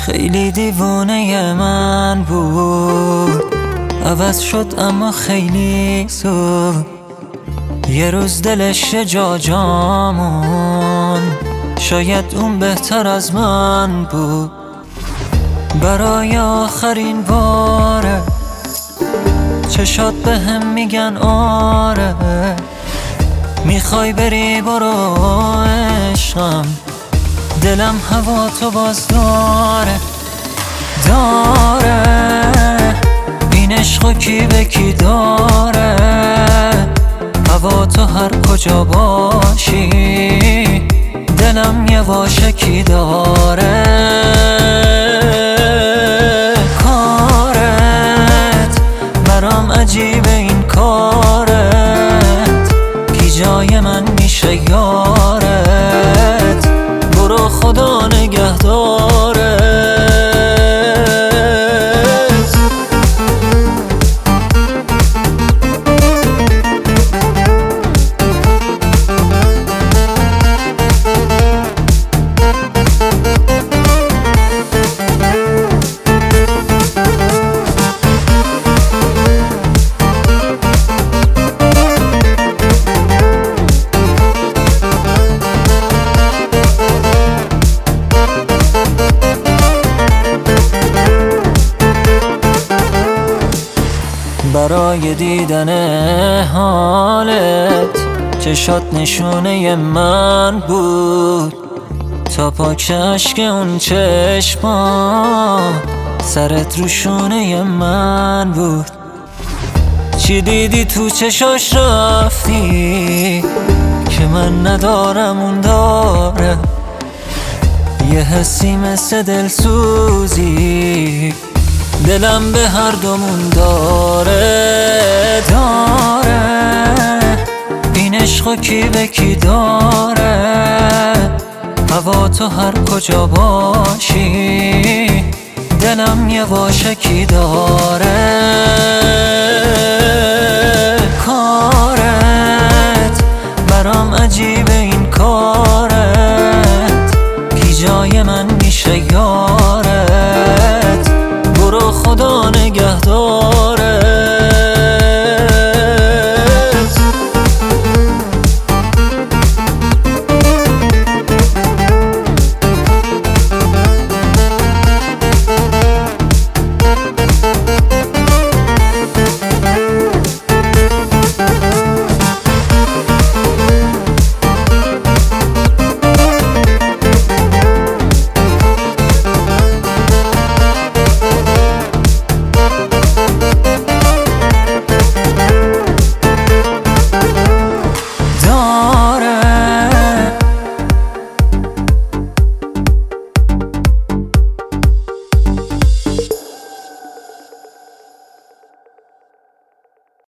خیلی دیوونه من بود، عوض شد اما خیلی زود. یه روز دلش جا جامون، شاید اون بهتر از من بود. برای آخرین باره چشات به هم میگن آره، میخوای بری برو عشقم، دلم هوا تو باز داره این عشقو کی به کی داره. هوا تو هر کجا باشی دلم یواشکی داره. کارت برام عجیبه، این کارت کی جای من میشه یارت. برو خدا نگهدارت. برای دیدن حالت چشات نشونه من بود، تا پاک اشک اون چشما سرت رو شونه من بود. چی دیدی تو چشاش رفتی که من ندارم اون داره؟ یه حسی مثل دلسوزی دلم به هر دومون داره این عشقو کی به کی داره. هوا تو هر کجا باشی دلم یواشکی داره.